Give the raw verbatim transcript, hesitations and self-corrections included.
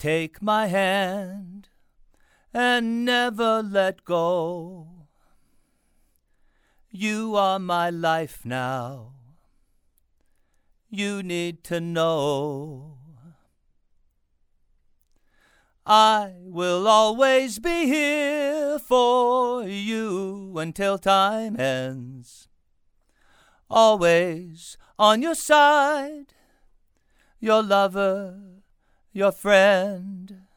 Take my hand and never let go. You are my life now. You need to know. I will always be here for you until time ends. Always on your side, your lover, your friend.